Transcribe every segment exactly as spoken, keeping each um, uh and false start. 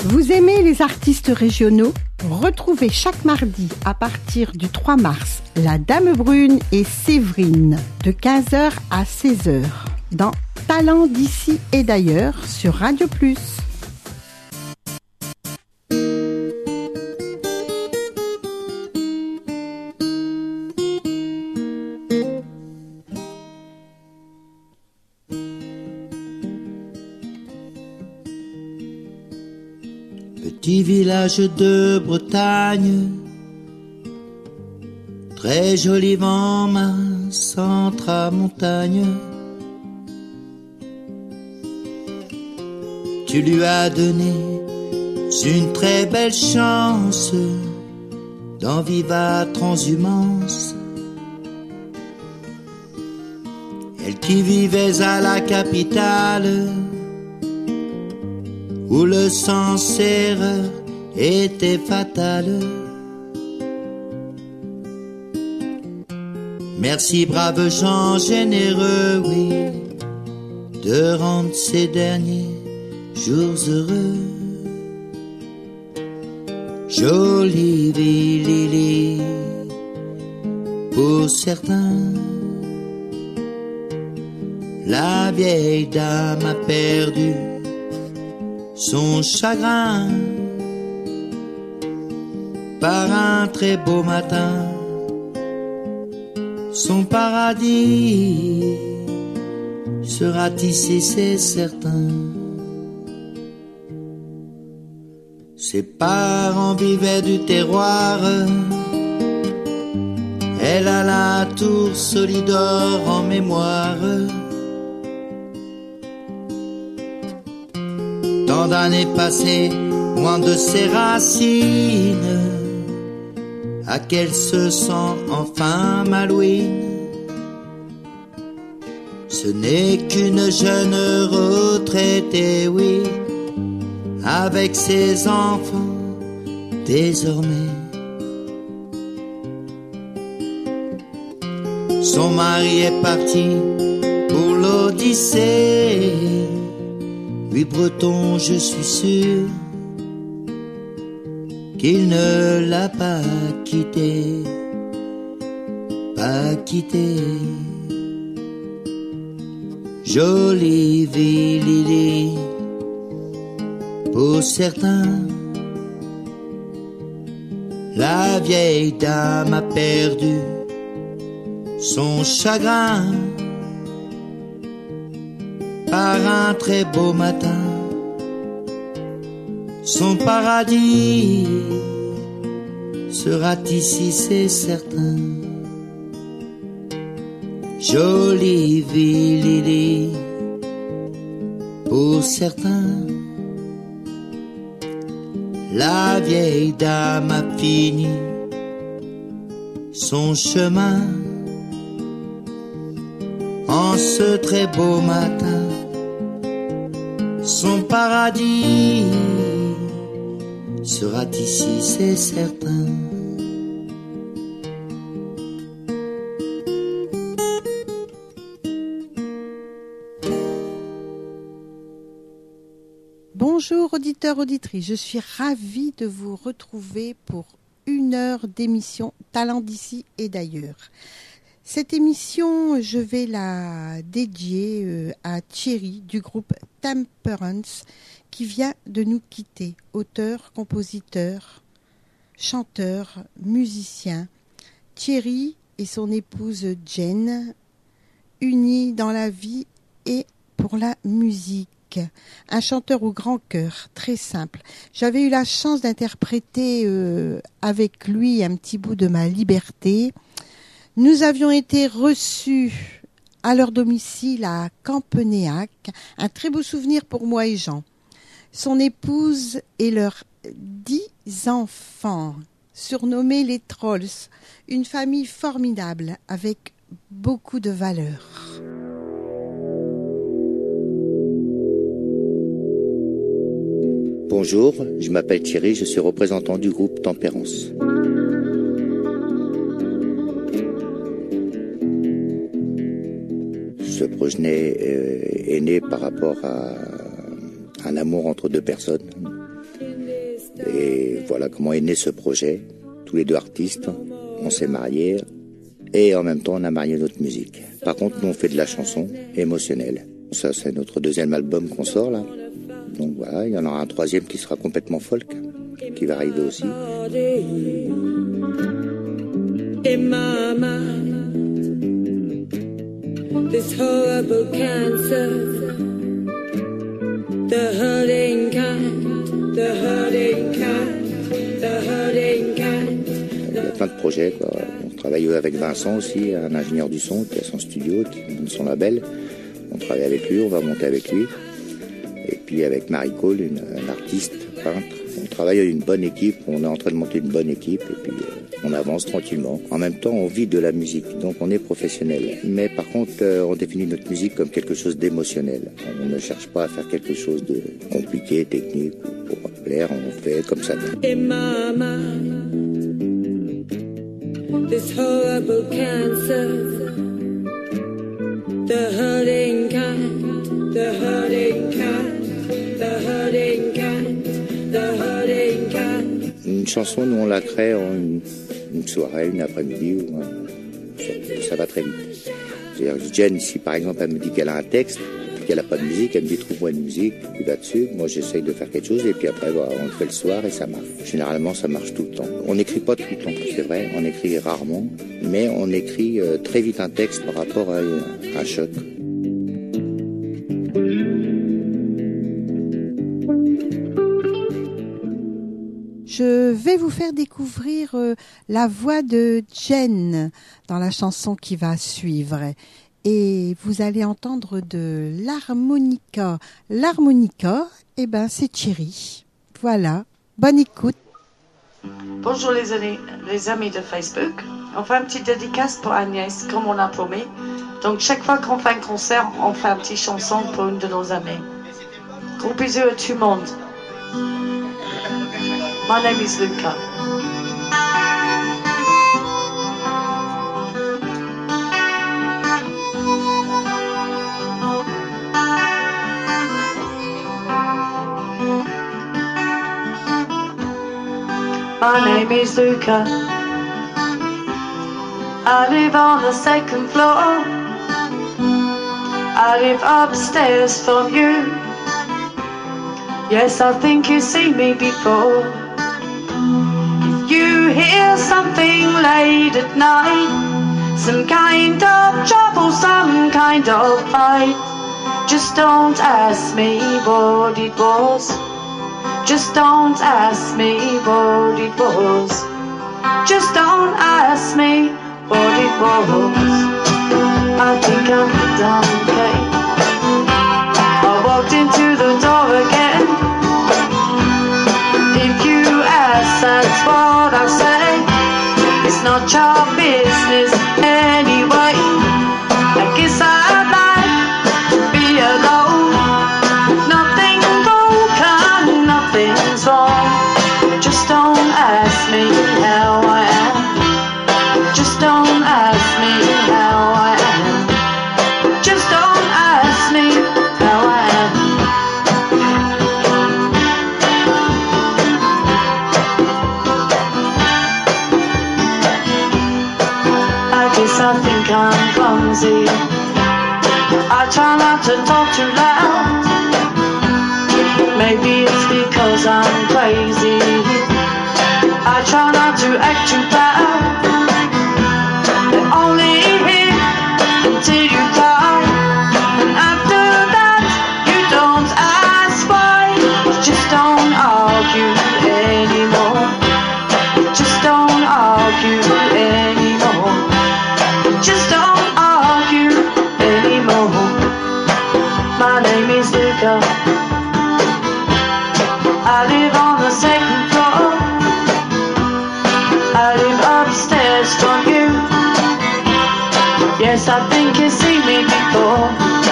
Vous aimez les artistes régionaux? Retrouvez chaque mardi à partir du trois mars la Dame Brune et Séverine de quinze heures à seize heures dans Talent d'ici et d'ailleurs sur Radio Plus. Petit village de Bretagne, très joli vent mince entre montagne. Tu lui as donné une très belle chance d'en vivre à transhumance. Elle qui vivait à la capitale, où le sens erreur était fatal. Merci braves gens généreux, oui, de rendre ces derniers jours heureux. Jolie ville pour certains, la vieille dame a perdu son chagrin par un très beau matin. Son paradis sera tissé, c'est certain. Ses parents vivaient du terroir, elle a la tour Solidor en mémoire. Tant d'années passées, loin de ses racines, à qu'elle se sent enfin malouine. Ce n'est qu'une jeune retraitée, oui, avec ses enfants désormais. Son mari est parti pour l'Odyssée. Oui, breton, je suis sûr qu'il ne l'a pas quitté, pas quitté. Jolie ville pour certains, la vieille dame a perdu son chagrin par un très beau matin. Son paradis sera ici, c'est certain. Jolie ville pour certains, la vieille dame a fini son chemin en ce très beau matin. Son paradis sera ici, c'est certain. Bonjour auditeurs, auditrices, je suis ravie de vous retrouver pour une heure d'émission Talent d'ici et d'ailleurs. Cette émission, je vais la dédier à Thierry du groupe Temperance qui vient de nous quitter. Auteur, compositeur, chanteur, musicien. Thierry et son épouse Jen, unis dans la vie et pour la musique. Un chanteur au grand cœur, très simple. J'avais eu la chance d'interpréter euh, avec lui un petit bout de Ma liberté. Nous avions été reçus à leur domicile à Campenéac, un très beau souvenir pour moi et Jean. Son épouse et leurs dix enfants, surnommés les Trolls, une famille formidable avec beaucoup de valeurs. Bonjour, je m'appelle Thierry, je suis représentant du groupe Tempérance. Ce projet est né par rapport à un amour entre deux personnes Et voilà comment est né ce projet. Tous les deux artistes, on s'est mariés et en même temps on a marié notre musique. Par contre, nous on fait de la chanson émotionnelle. Ça, c'est notre deuxième album qu'on sort là. Donc voilà, il y en aura un troisième qui sera complètement folk, qui va arriver aussi. In my mind, this horrible cancer, the hurting kind, the hurting kind, the hurting kind. Il y a plein de projets, quoi. On travaille avec Vincent aussi, un ingénieur du son qui a son studio, qui a son label. On travaille avec lui, on va monter avec lui. Et puis avec Marie Cole, une, une artiste, peintre. On travaille avec une bonne équipe, on est en train de monter une bonne équipe et puis euh, on avance tranquillement. En même temps, on vit de la musique, donc on est professionnel. Mais par contre, euh, on définit notre musique comme quelque chose d'émotionnel. On ne cherche pas à faire quelque chose de compliqué, technique, pour plaire, on fait comme ça. In my mind, this horrible cancer, the hurting kind, the hurting kind, the hurting kind. Une chanson, nous on la crée en une, une soirée, une après-midi, ou un, ça, ça va très vite. Jen, si par exemple elle me dit qu'elle a un texte, qu'elle n'a pas de musique, elle me dit trouve-moi une musique, puis là-dessus, moi j'essaye de faire quelque chose et puis après bah, on le fait le soir et ça marche. Généralement ça marche tout le temps. On n'écrit pas tout le temps, c'est vrai, on écrit rarement, mais on écrit euh, très vite un texte par rapport à, à un choc. Je vais vous faire découvrir euh, la voix de Jen dans la chanson qui va suivre. Et vous allez entendre de l'harmonica. L'harmonica, eh ben, c'est Thierry. Voilà. Bonne écoute. Bonjour les amis, les amis de Facebook. On fait un petit dédicace pour Agnès, comme on a promis. Donc chaque fois qu'on fait un concert, on fait une petite chanson pour une de nos amies. Gros bisous à tout le monde. My name is Luca. My name is Luca. I live on the second floor. I live upstairs from you. Yes, I think you've seen me before. If you hear something late at night, some kind of trouble, some kind of fight, just don't ask me what it was. Just don't ask me what it was. Just don't ask me what it was. I think I'm done, okay. I walked into the door again. If you ask, that's what I say. It's not your business anyway. I guess I'd like to be alone. Nothing broken, nothing's wrong. Just don't ask me how I am. Just don't ask me how I am. Just don't ask me how I am. I guess I think I'm clumsy. I try not to talk too loud. Maybe it's because I'm crazy. I try not to act too proud. But only here until you cry. And after that, you don't ask why. Just don't argue anymore. Just don't argue anymore. Just don't argue anymore. My name is Luca. I live on the second floor. I live upstairs from you. Yes, I think you've seen me before.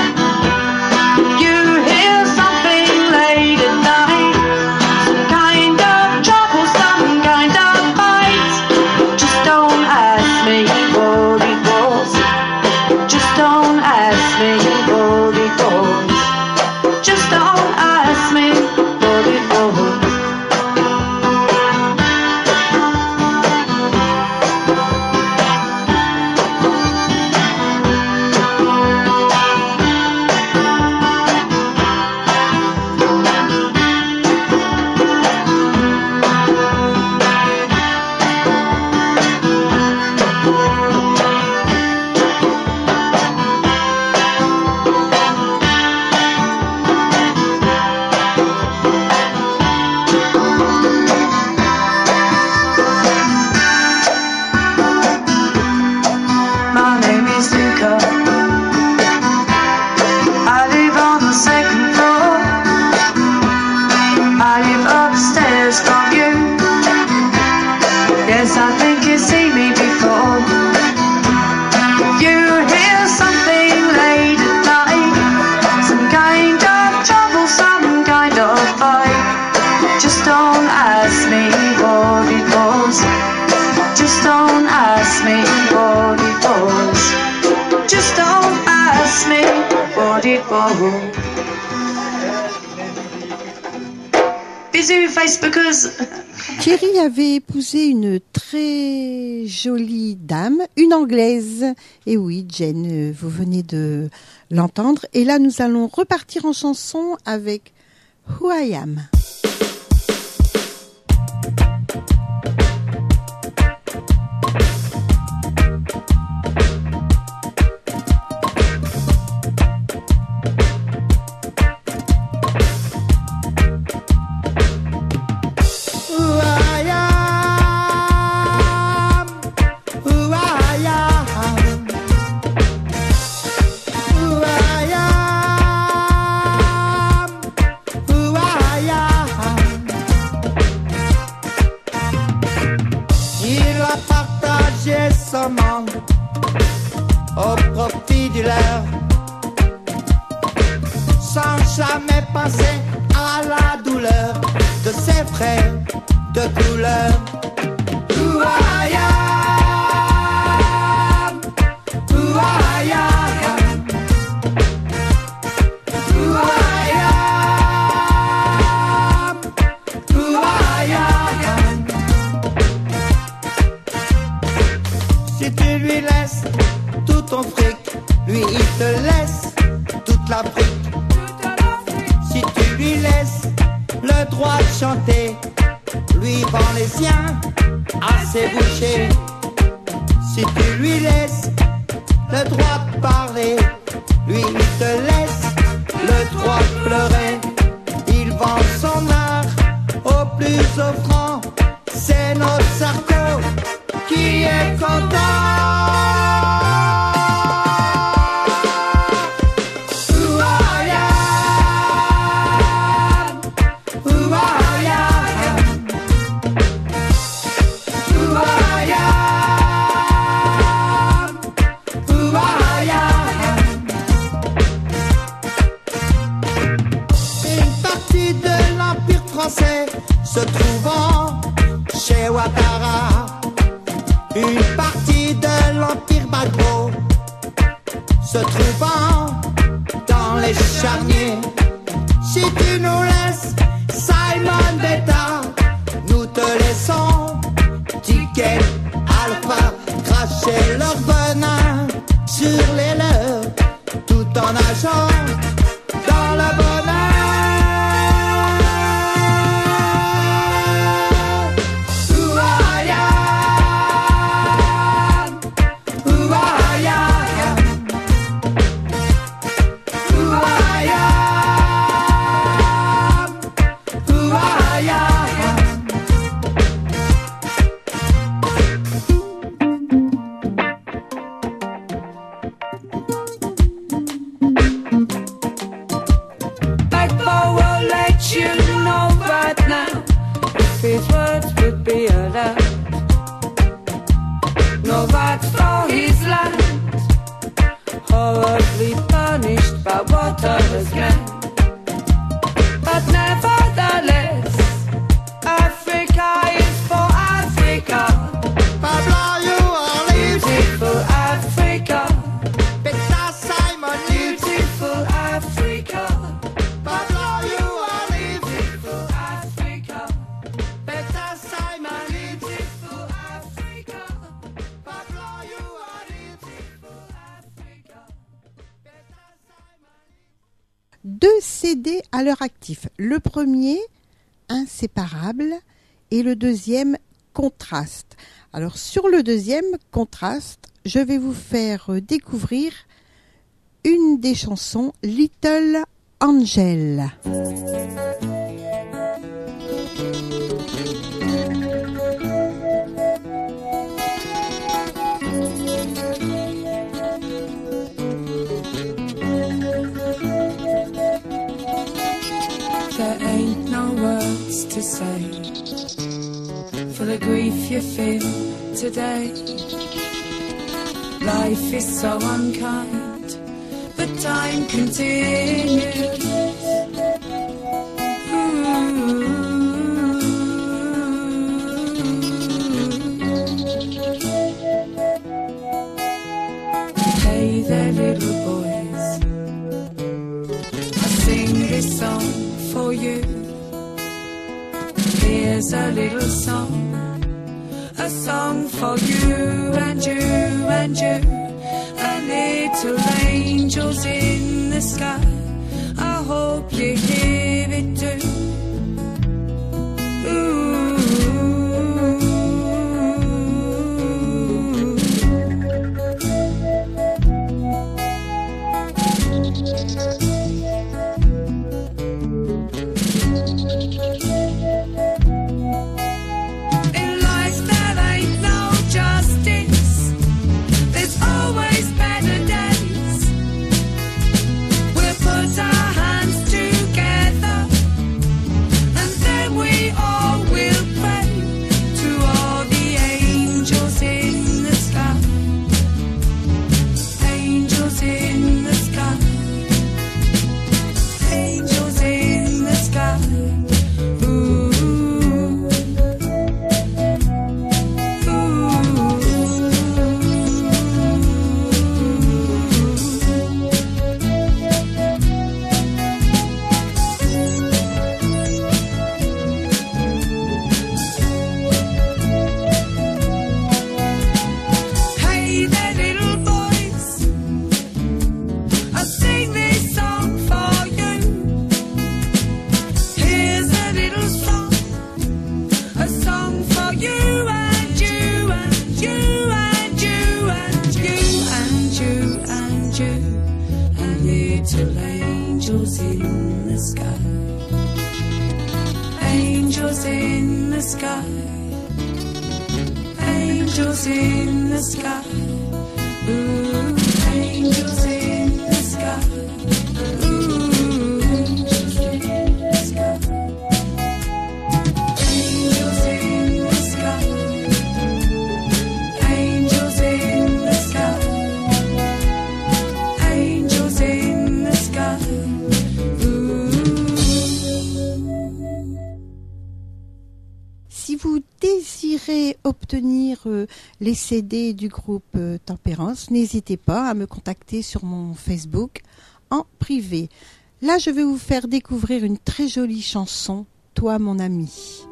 You hear something late at night, some kind of trouble, some kind of fight. Just don't ask me what it was. Just don't ask me what it was. Just don't ask me what it was. live upstairs from you. Yes, I think you see me before. You hear something late at night, some kind of trouble, some kind of fight. Just don't ask me what it was. Just don't ask me what it was. Just don't ask me what it was. Bisous Facebookers. Thierry avait épousé une très jolie dame, une Anglaise. Et oui, Jen, vous venez de l'entendre. Et là, nous allons repartir en chanson avec Who I Am. Au profit du leur, sans jamais penser à la douleur de ses frères de couleur. Who I am, who I am, who I am, who I am. Si tu lui laisses tout ton fric, lui il te laisse toute l'Afrique. Si tu lui laisses le droit de chanter, lui vend les siens à ses bouchers. Si tu lui laisses le droit de parler, lui il te laisse le droit de pleurer. Il vend son art au plus offrant, c'est notre Sarko qui est content. Se trouvant chez Ouattara, une partie de l'Empire Balbo, se trouvant dans les charniers. Si tu nous laisses Simon Beta, nous te laissons Ticket Alpha, cracher leur venin sur les leurs, tout en nageant dans le bonheur. Deux C D à leur actif. Le premier, Inséparable, et le deuxième, Contraste. Alors sur le deuxième, Contraste, je vais vous faire découvrir une des chansons, Little Angel. to say for the grief you feel today. Life is so unkind, but time continues. Hey there, little boys, I sing this song for you. Here's a little song, a song for you and you and you, and little angels in the sky. I hope you hear it too. Ooh. Les C D du groupe euh, Tempérance, n'hésitez pas à me contacter sur mon Facebook en privé. Là, je vais vous faire découvrir une très jolie chanson, Toi mon ami.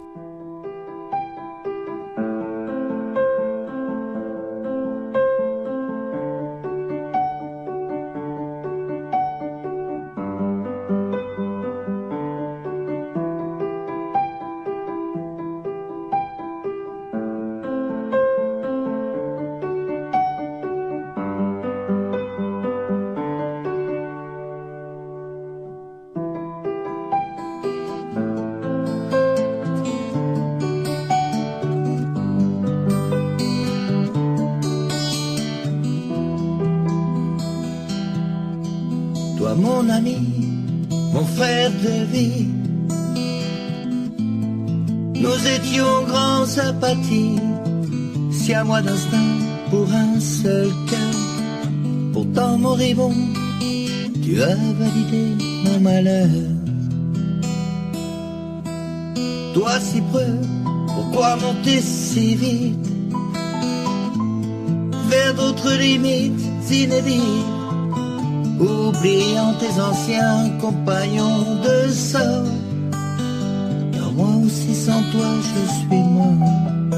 Mon ami, mon frère de vie, nous étions grands sympathies, si à moi d'instinct pour un seul cœur. Pourtant moribond, tu as validé mon malheur. Toi si preux, pourquoi monter si vite vers d'autres limites inédites, oubliant tes anciens compagnons de sort. Car moi aussi sans toi je suis mort.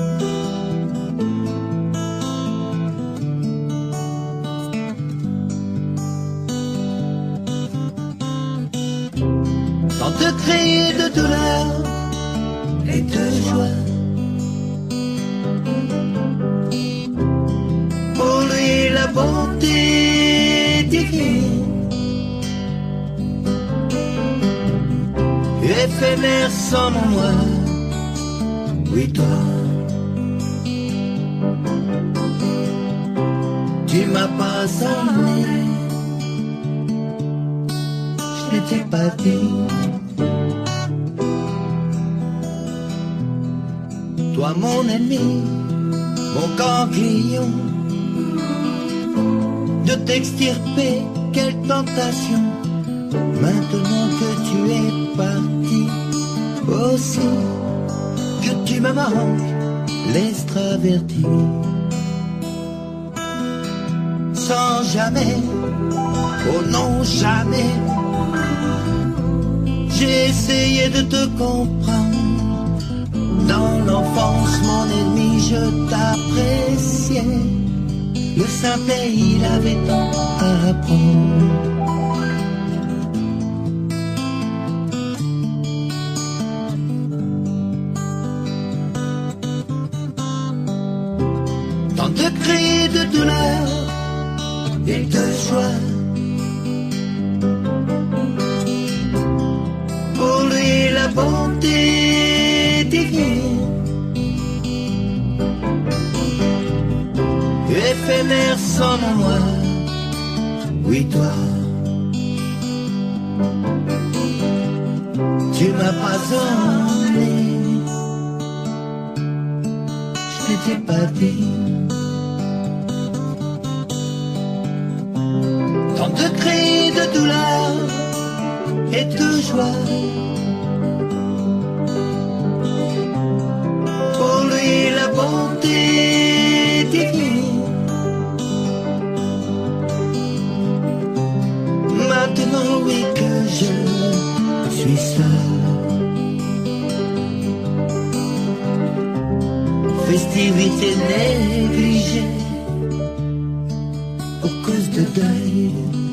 Sans te crier de douleur et de joie, pour lui la bonté divine, éphémère sans mon moi, oui toi, tu m'as pas amené, je n'étais pas dit. toi mon ennemi, mon ganglion, de t'extirper, quelle tentation, maintenant que tu es parti, aussi que tu me manques, l'extraverti. Sans jamais, oh non jamais, j'ai essayé de te comprendre. Dans l'enfance, mon ennemi, je t'appréciais. Le simplet, il avait tant à apprendre. Tant de cris de douleur et de joie. Pour lui, la bonté divine, éphémère sans moi, oui toi. Tu m'as pas emmené, je n'étais pas digne. Tant de cris de douleur et de joie. Pour lui la bonté divine. Maintenant oui que je suis seul. Festivité négligée pour cause de deuil.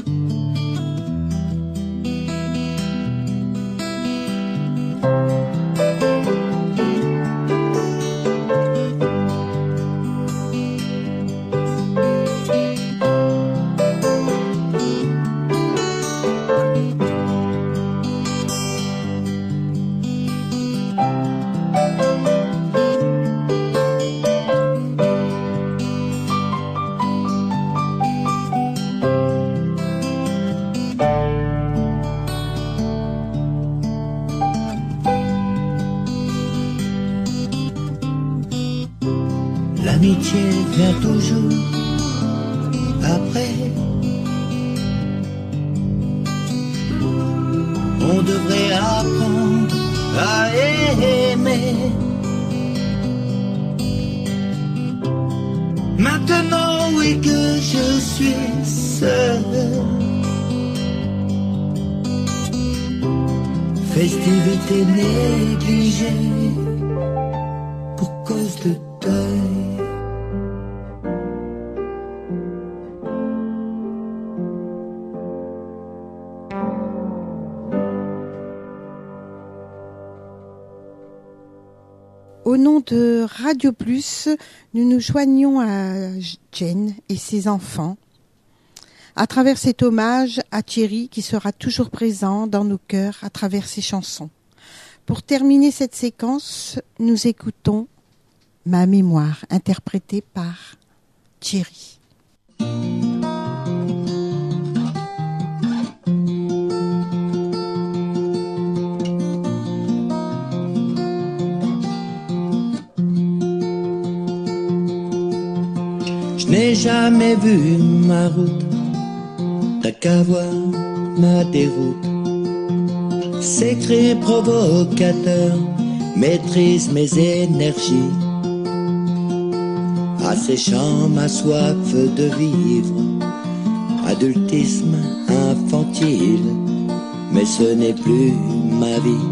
L'amitié vient toujours après. On devrait apprendre à aimer. Maintenant oui que je suis seul. Festivité négligée pour cause de deuil. Au nom de Radio Plus, nous nous joignons à Jen et ses enfants à travers cet hommage à Thierry qui sera toujours présent dans nos cœurs à travers ses chansons. Pour terminer cette séquence, nous écoutons Ma mémoire, interprétée par Thierry. Je n'ai jamais vu ma route, t'as qu'à voir ma déroute. Ces cris provocateurs maîtrisent mes énergies, asséchant ma soif de vivre. Adultisme infantile, mais ce n'est plus ma vie.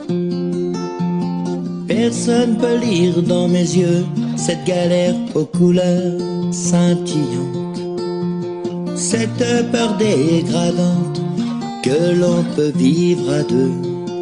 Personne peut lire dans mes yeux cette galère aux couleurs scintillantes, cette peur dégradante que l'on peut vivre à deux.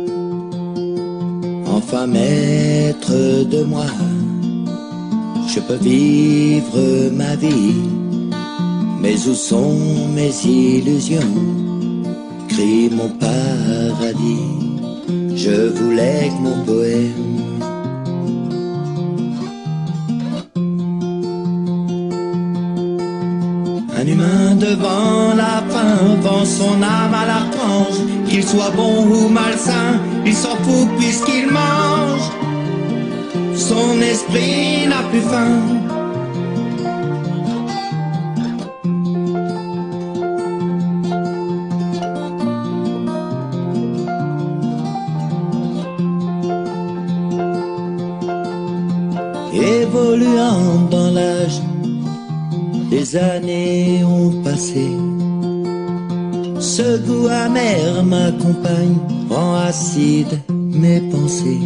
Enfin maître de moi, je peux vivre ma vie, mais où sont mes illusions? Crie mon paradis, je vous lègue mon poème. Un humain devant la faim vend son âme à l'archange. Qu'il soit bon ou malsain, il s'en fout puisqu'il mange. son esprit n'a plus fin. Évoluant dans l'âge, des années ont passé. Ce goût amer m'accompagne, rend acide mes pensées.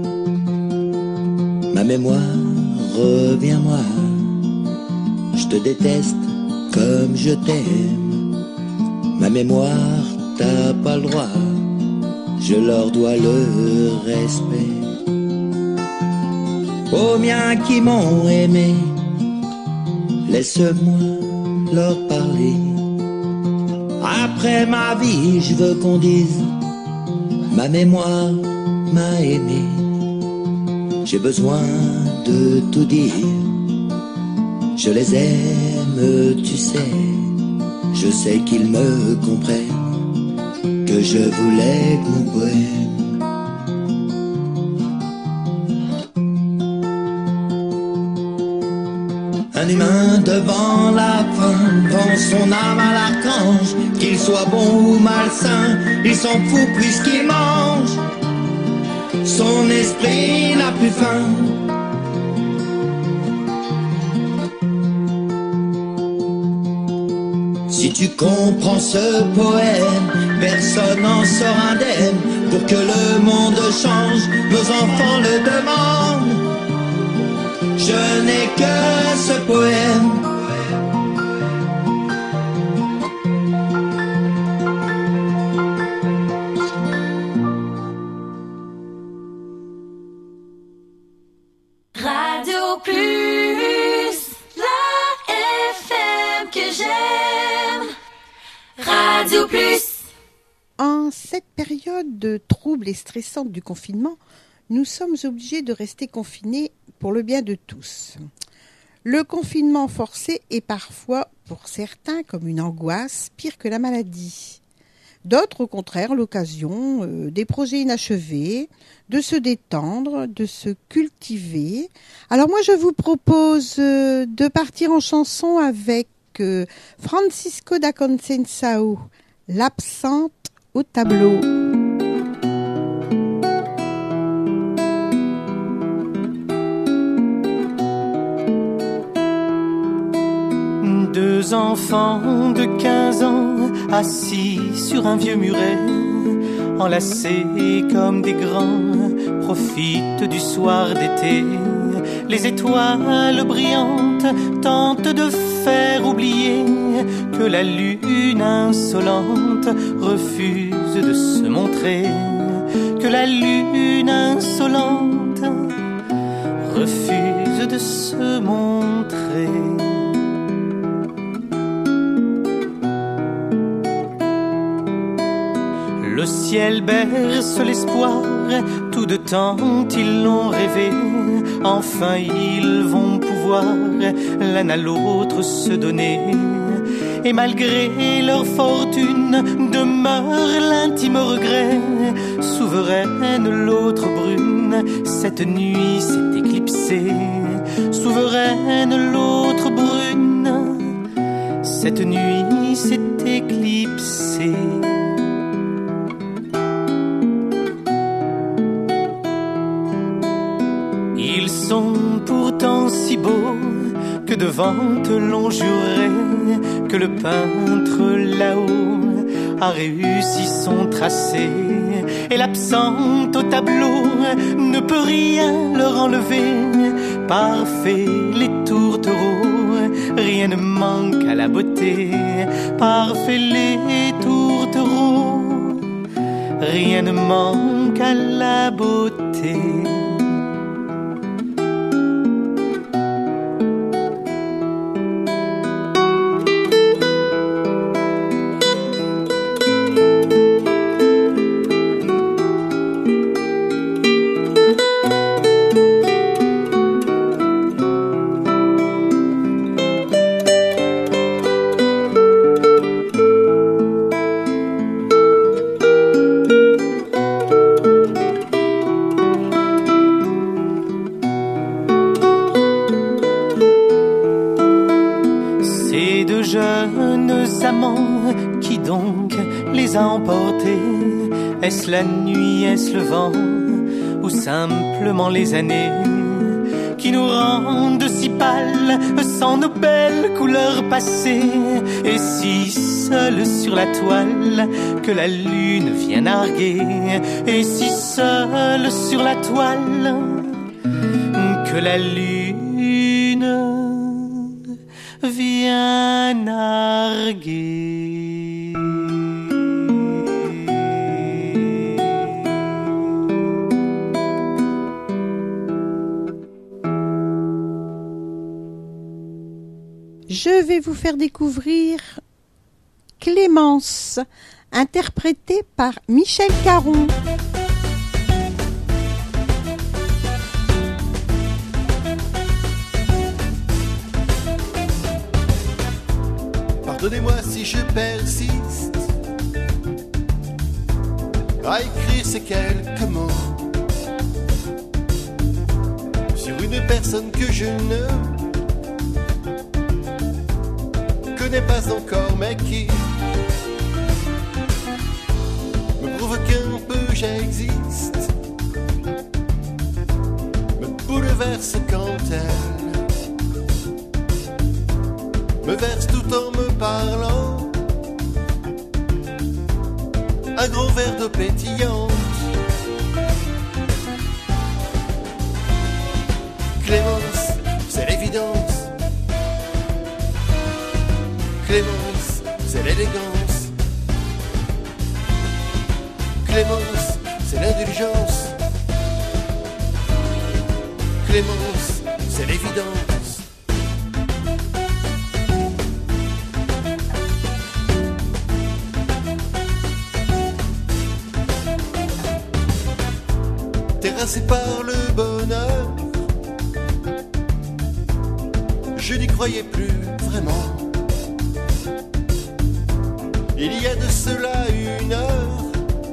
Ma mémoire, reviens-moi. Je te déteste comme je t'aime. Ma mémoire, t'as pas le droit. Je leur dois le respect. Aux miens qui m'ont aimé, laisse-moi leur parler. Après ma vie, je veux qu'on dise, ma mémoire m'a aimé. J'ai besoin de tout dire. Je les aime, tu sais. Je sais qu'ils me comprennent, que je voulais mon poème. Un humain devant la fin vend son âme à l'archange. Qu'il soit bon ou malsain, il s'en fout puisqu'il mange. Son esprit n'a plus faim. Si tu comprends ce poème, personne n'en sort indemne. Pour que le monde change, nos enfants le demandent. Je n'ai que ce poème. Radio Plus, la F M que j'aime. Radio Plus. En cette période de trouble et stressante du confinement, nous sommes obligés de rester confinés pour le bien de tous. Le confinement forcé est parfois, pour certains, comme une angoisse, pire que la maladie. D'autres, au contraire, l'occasion, euh, des projets inachevés, de se détendre, de se cultiver. Alors moi, je vous propose euh, de partir en chanson avec euh, Francisco da Conceição, l'absente au tableau. Deux enfants de quinze ans, assis sur un vieux muret, enlacés comme des grands, profitent du soir d'été. Les étoiles brillantes tentent de faire oublier que la lune insolente refuse de se montrer, que la lune insolente refuse de se montrer. Le ciel berce l'espoir, tout de temps ils l'ont rêvé. Enfin ils vont pouvoir l'un à l'autre se donner. Et malgré leur fortune demeure l'intime regret. Souveraine l'autre brune, cette nuit s'est éclipsée. Souveraine l'autre brune, cette nuit s'est éclipsée. Ils sont pourtant si beaux que devant eux l'on jurait que le peintre là-haut a réussi son tracé. Et l'absente au tableau ne peut rien leur enlever. Parfait les tourtereaux, rien ne manque à la beauté. Parfait les tourtereaux, rien ne manque à la beauté. amants, qui donc les a emportés? Est-ce la nuit, est-ce le vent, ou simplement les années qui nous rendent si pâles sans nos belles couleurs passées? Et si seul sur la toile que la lune vient narguer, et si seul sur la toile que la lune vient narguer. Je vais vous faire découvrir Clémence, interprétée par Michel Caron. Pardonnez-moi si je persiste à écrire ces quelques mots sur une personne que je ne connais pas encore, mais qui me prouve qu'un peu j'existe, me bouleverse quand elle me verse tout en me parlant un grand verre d'eau pétillante. Clémence, c'est l'évidence. Clémence, c'est l'élégance. Clémence, c'est l'indulgence. Clémence, c'est l'évidence. Terrassé par le bonheur, je n'y croyais plus vraiment. Il y a de cela une heure,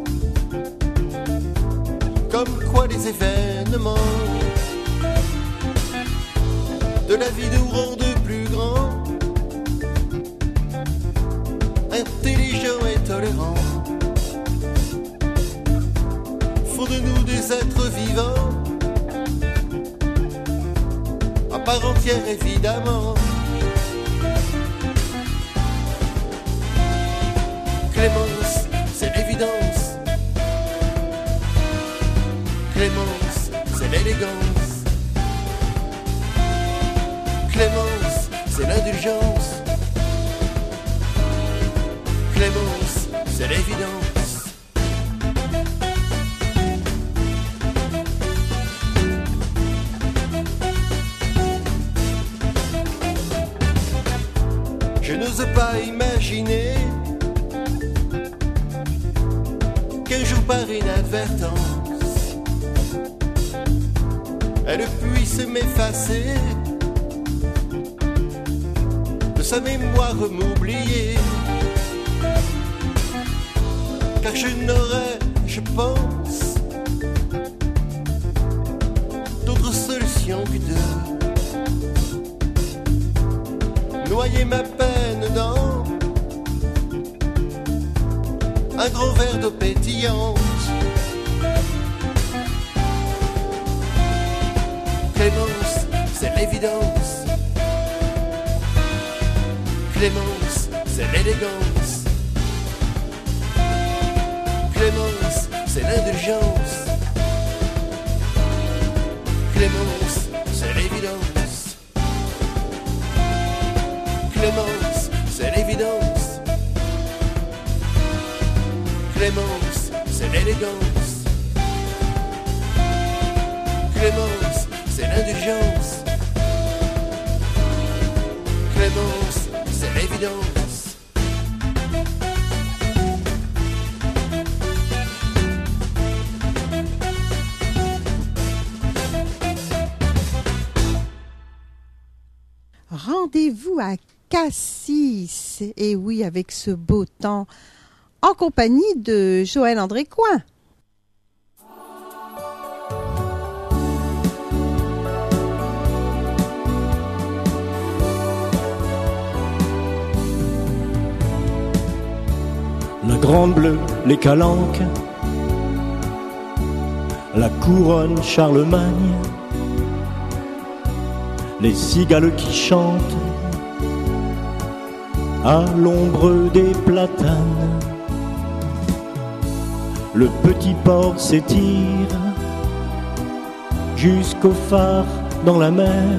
comme quoi les événements de la vie nous rendent plus grands, intelligents et tolérants, font de nous des êtres vivants, à part entière évidemment. Clémence, c'est l'évidence. Clémence, c'est l'élégance. Clémence, c'est l'indulgence. Clémence, c'est l'évidence. Je n'ose pas imaginer qu'un jour par inadvertance elle puisse m'effacer de sa mémoire, m'oublier, car je n'aurais, je pense, d'autre solution que de noyer ma peine dans un grand verre d'eau pétillante. Clémence, c'est l'évidence. Clémence, c'est l'élégance. Clémence, c'est l'indulgence. Clémence, c'est l'évidence. Clémence, c'est l'évidence. Clémence, c'est l'élégance. Clémence, c'est l'indulgence. Clémence, c'est l'évidence. Rendez-vous à Cassis, et oui, avec ce beau temps, en compagnie de Joël André Coin. Grande Bleue, les Calanques, la couronne Charlemagne, les cigales qui chantent à l'ombre des platanes. Le petit port s'étire jusqu'au phare dans la mer.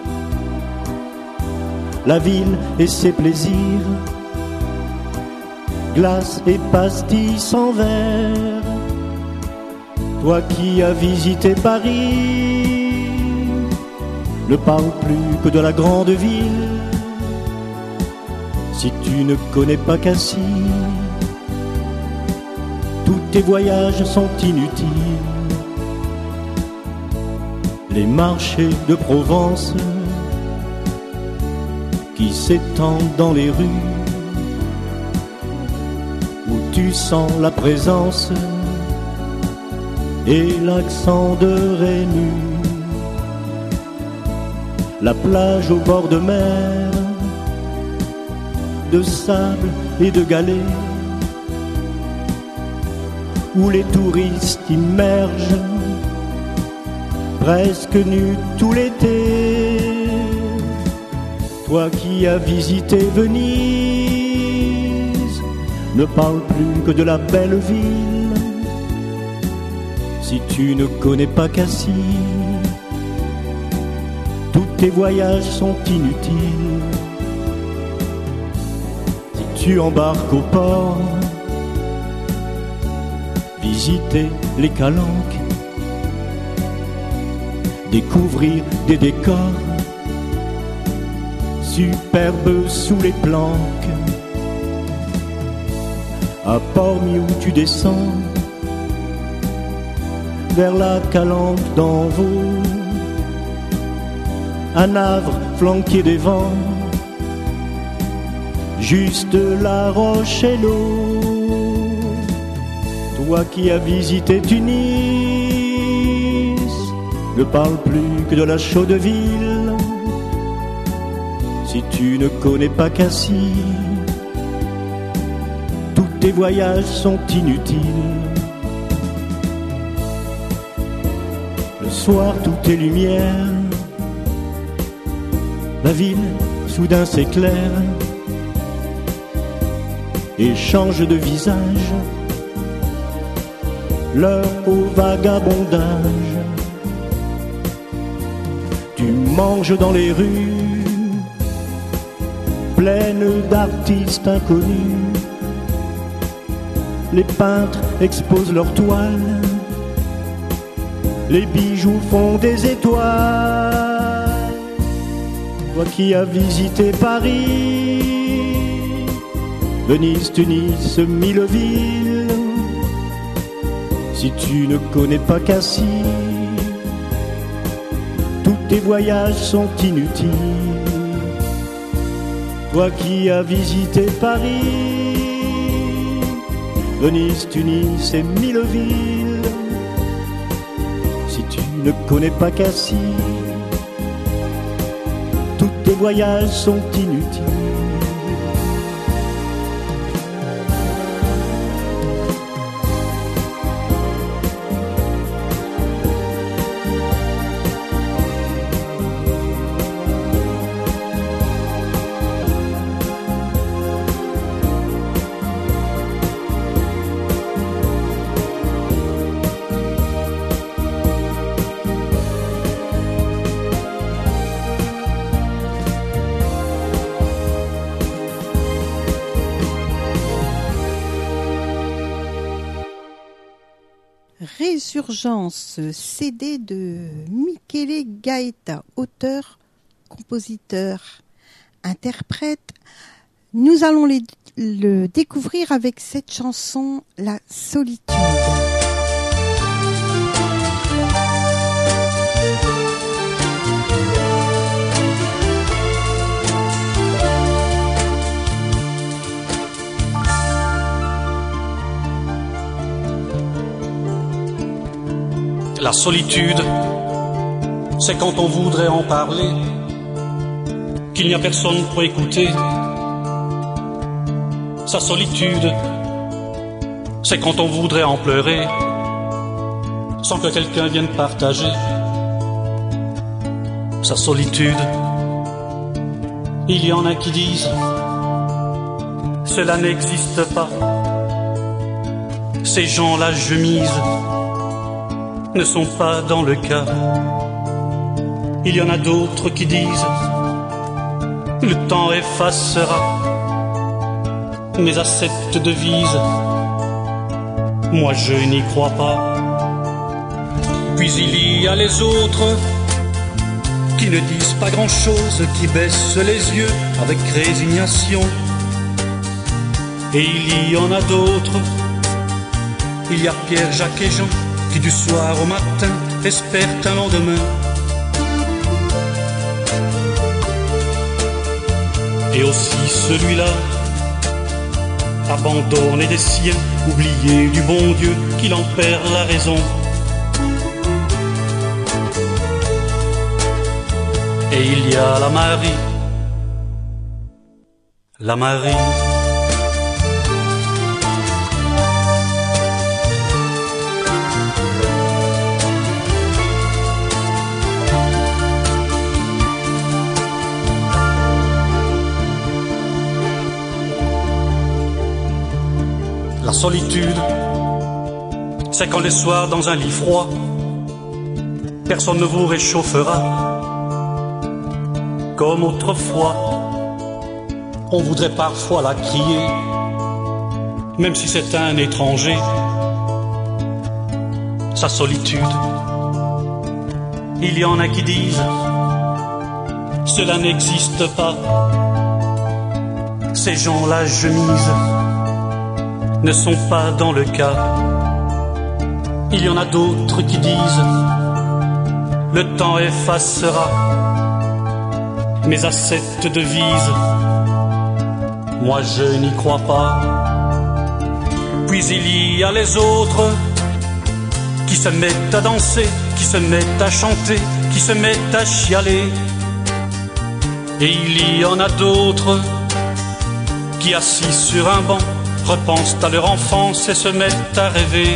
La ville et ses plaisirs, glace et pastis en verre. Toi qui as visité Paris, ne parle plus que de la grande ville. Si tu ne connais pas Cassis, tous tes voyages sont inutiles. Les marchés de Provence qui s'étendent dans les rues, où tu sens la présence et l'accent de Rému. La plage au bord de mer, de sable et de galets, où les touristes immergent, presque nus tout l'été. Toi qui as visité Venise, ne parle plus que de la belle ville. Si tu ne connais pas Cassis, tous tes voyages sont inutiles. Si tu embarques au port, visiter les Calanques, découvrir des décors superbes sous les planques. À Port-Miou tu descends vers la Calanque d'Envaux, à Navre flanqué des vents, juste la roche et l'eau. Toi qui as visité Tunis, ne parle plus que de la chaude ville. Si tu ne connais pas Cassis, tous tes voyages sont inutiles. Le soir tout est lumière, la ville soudain s'éclaire et change de visage, l'heure au vagabondage. Tu manges dans les rues pleines d'artistes inconnus. Les peintres exposent leurs toiles, les bijoux font des étoiles. Toi qui as visité Paris, Venise, Tunis, mille villes, si tu ne connais pas Cassis, tous tes voyages sont inutiles. Toi qui as visité Paris, Venise, Tunis et mille villes, si tu ne connais pas Cassis, tous tes voyages sont inutiles. Résurgence, C D de Michele Gaeta, auteur, compositeur, interprète. Nous allons les, le découvrir avec cette chanson, La Solitude. La solitude, c'est quand on voudrait en parler, qu'il n'y a personne pour écouter. Sa solitude, c'est quand on voudrait en pleurer sans que quelqu'un vienne partager sa solitude. Il y en a qui disent cela n'existe pas. Ces gens-là, je mise, ne sont pas dans le cas. Il y en a d'autres qui disent le temps effacera. Mais à cette devise, moi je n'y crois pas. Puis il y a les autres qui ne disent pas grand-chose, qui baissent les yeux avec résignation. Et il y en a d'autres, il y a Pierre, Jacques et Jean, qui du soir au matin espèrent un lendemain. Et aussi celui-là, abandonné des siens, oublié du bon Dieu, qu'il en perd la raison. Et il y a la Marie, la Marie. La solitude, c'est quand les soirs dans un lit froid, personne ne vous réchauffera. Comme autrefois, on voudrait parfois la crier, même si c'est un étranger. Sa solitude, il y en a qui disent cela n'existe pas. Ces gens-là, je mise, ne sont pas dans le cas. Il y en a d'autres qui disent le temps effacera. Mais à cette devise, moi je n'y crois pas. Puis il y a les autres qui se mettent à danser, qui se mettent à chanter, qui se mettent à chialer. Et il y en a d'autres qui, assis sur un banc, repensent à leur enfance et se mettent à rêver.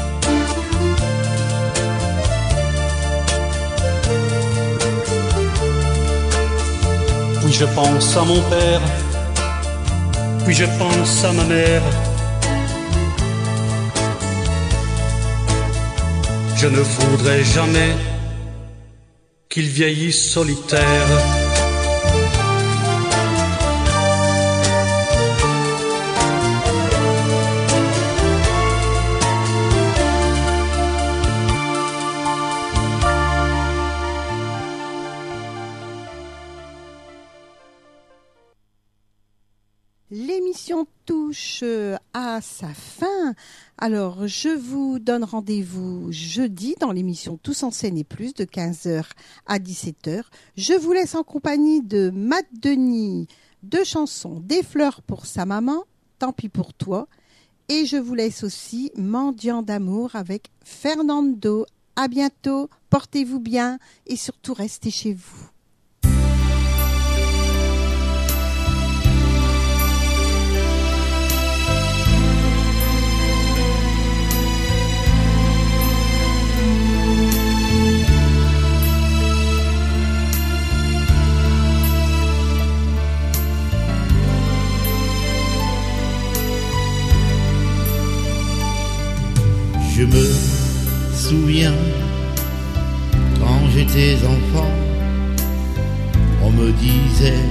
Puis je pense à mon père, puis je pense à ma mère. Je ne voudrais jamais qu'ils vieillissent solitaires. L'émission touche à sa fin. Alors, je vous donne rendez-vous jeudi dans l'émission Tous en scène et plus de quinze heures à dix-sept heures. Je vous laisse en compagnie de Matt Denis, deux chansons, Des fleurs pour sa maman, Tant pis pour toi. Et je vous laisse aussi Mendiant d'amour avec Fernando. À bientôt, portez-vous bien et surtout restez chez vous. Je me souviens, quand j'étais enfant, on me disait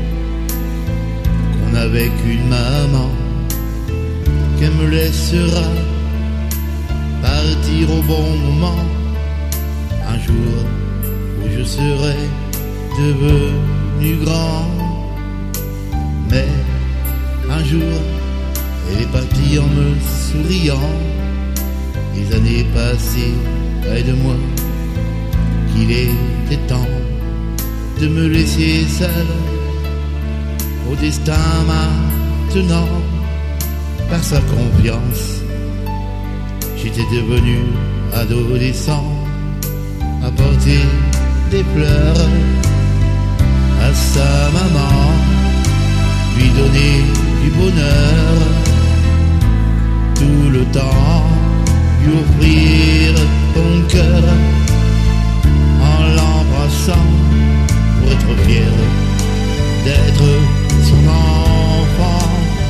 qu'on n'avait qu'une maman, qu'elle me laissera partir au bon moment, un jour où je serai devenu grand. Mais un jour, elle est partie en me souriant. Les années passées près de moi, qu'il était temps de me laisser seul au destin maintenant. Par sa confiance, j'étais devenu adolescent, à porter des fleurs à sa maman, lui donner du bonheur tout le temps lui ouvrir ton cœur en l'embrassant pour être fier d'être son enfant.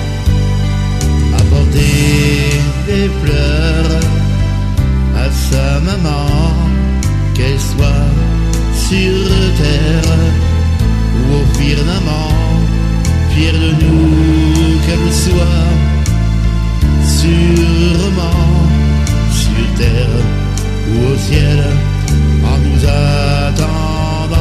Apporter des fleurs à sa maman, qu'elle soit sur terre ou au firmament, fier de nous qu'elle soit, sûrement sur terre ou au ciel, en nous attendant.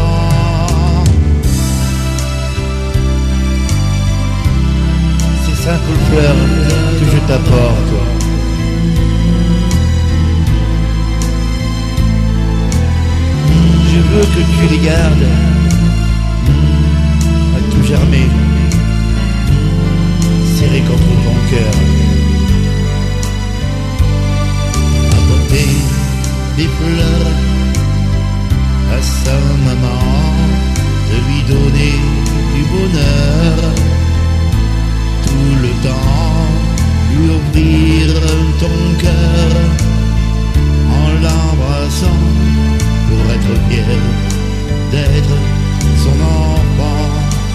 Ces simples fleurs que je t'apporte, je veux que tu les gardes à tout germer, serré contre ton cœur. Apporter des fleurs à sa maman, de lui donner du bonheur tout le temps, lui ouvrir ton cœur en l'embrassant pour être fier d'être son enfant.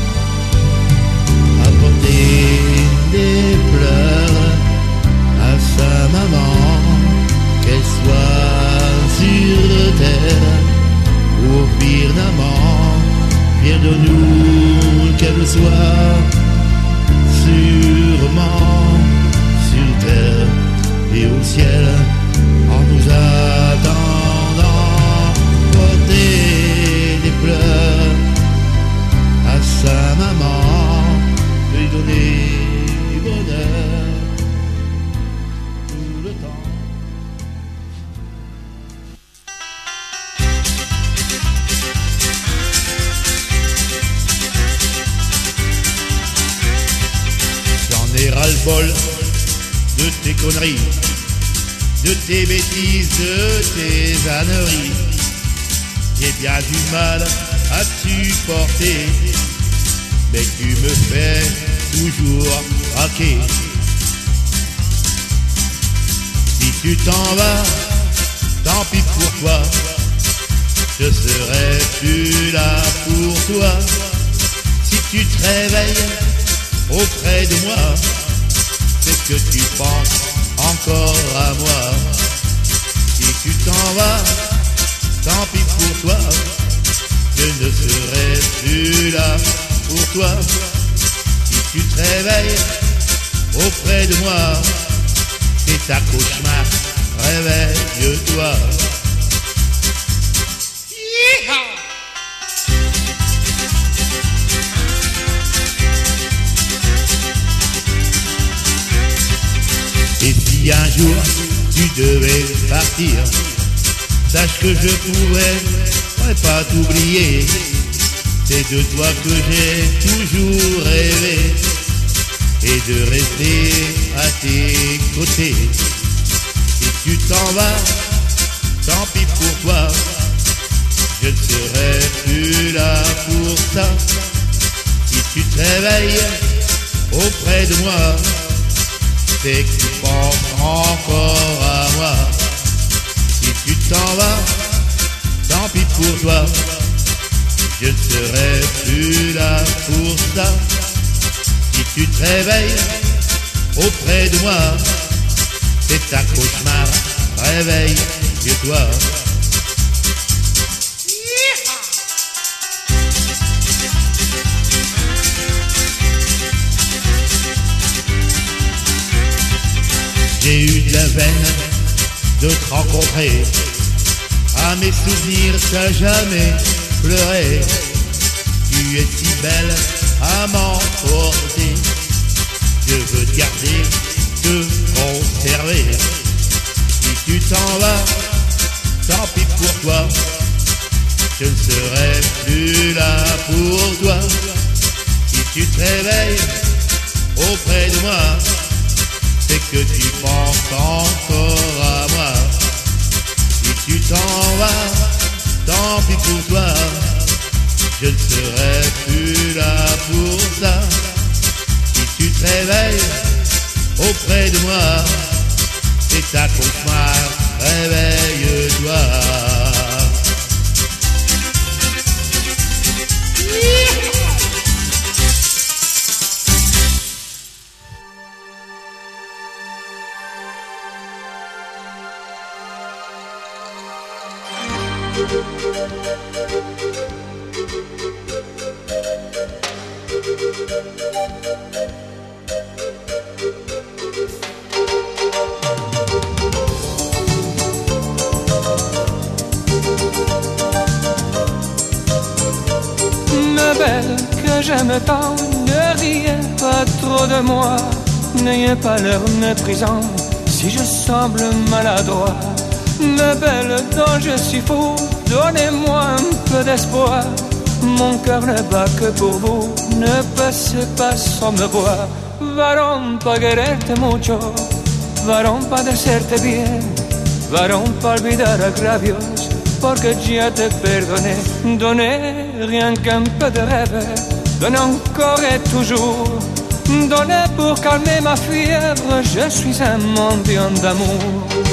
Apporter des fleurs à sa maman, qu'elle soit sur terre ou au firmament, fier de nous qu'elle soit, sûrement sur terre et au ciel, en nous attendant. Porter des fleurs à sa maman, lui donner du bonheur tout le temps. J'en ai ras-le-bol de tes conneries, de tes bêtises, de tes âneries. J'ai bien du mal à supporter, mais tu me fais toujours craquer. Si tu t'en vas, tant pis pour toi, je serai plus là pour toi. Si tu te réveilles auprès de moi, c'est que tu penses encore à moi. Si tu t'en vas, tant pis pour toi, je ne serai plus là pour toi. Si tu te réveilles auprès de moi, c'est ta cauchemar, réveille-toi. Et si un jour tu devais partir, sache que je pourrais pas t'oublier. C'est de toi que j'ai toujours rêvé, et de rester à tes côtés. Si tu t'en vas, tant pis pour toi, je ne serai plus là pour ça. Si tu te réveilles auprès de moi, c'est que tu penses encore à moi. Si tu t'en vas, tant pis pour toi, je ne serai plus là pour ça. Si tu te réveilles auprès de moi, c'est ta cauchemar, réveille-toi. J'ai eu de la veine de te rencontrer, à mes souvenirs t'as jamais pleuré. Tu es si belle à m'emporter, je veux te garder, te conserver. Si tu t'en vas, tant pis pour toi, je ne serai plus là pour toi. Si tu te réveilles auprès de moi, c'est que tu penses encore à moi. Si tu t'en vas, tant pis pour toi, je ne serai plus là pour ça. Si tu te réveilles auprès de moi, ta cauchemar, réveille-toi. Ma belle que j'aime tant, ne riez pas trop de moi, n'ayez pas l'air méprisant si je semble maladroit. Ma belle dont je suis fou, donnez-moi un peu d'espoir. Mon cœur ne bat que pour vous, ne passez pas sans me voir. Varón pa quererte mucho, varón pa desearte bien, varón pa olvidar agravios, porque ya te perdoné. Donnez rien qu'un peu de rêve, donnez encore et toujours. Donnez pour calmer ma fièvre, je suis un mendiant d'amour.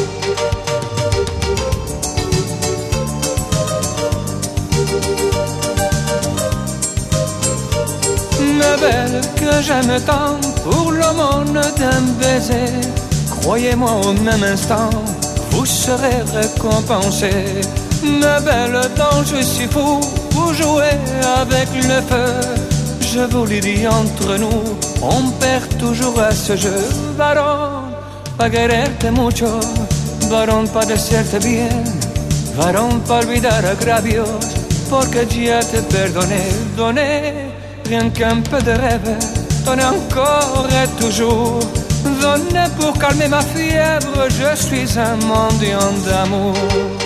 Ma belle que j'aime tant, pour l'aumône d'un baiser, croyez-moi au même instant, vous serez récompensée. Ma belle dont je suis fou, vous jouez avec le feu. Je vous l'ai dit entre nous, on perd toujours à ce jeu. Varón, pa quererte mucho, varón pa desearte bien, varón pa olvidar agravios, porque ya te perdoné. Donnez rien qu'un peu de rêve, donnez encore et toujours. Donnez pour calmer ma fièvre, je suis un mendiant d'amour.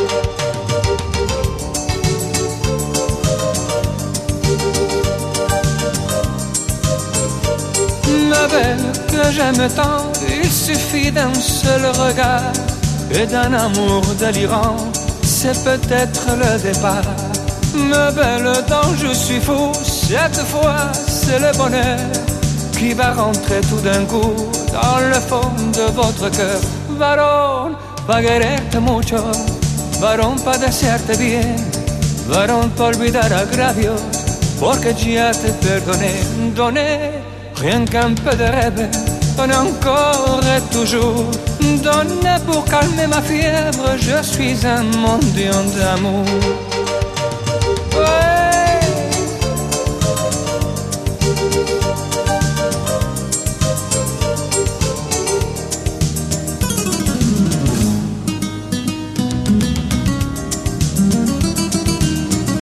Ma belle que j'aime tant, il suffit d'un seul regard et d'un amour délirant, c'est peut-être le départ. Ma belle dont je suis fou, cette fois c'est le bonheur qui va rentrer tout d'un coup dans le fond de votre cœur. Varón, pa quererte mucho, varón pa desearte bien, varón pa olvidar agravios, porque ya te perdoné. Donnez rien qu'un peu de rêve, donnez encore et toujours. Donnez pour calmer ma fièvre, je suis un mendiant d'amour.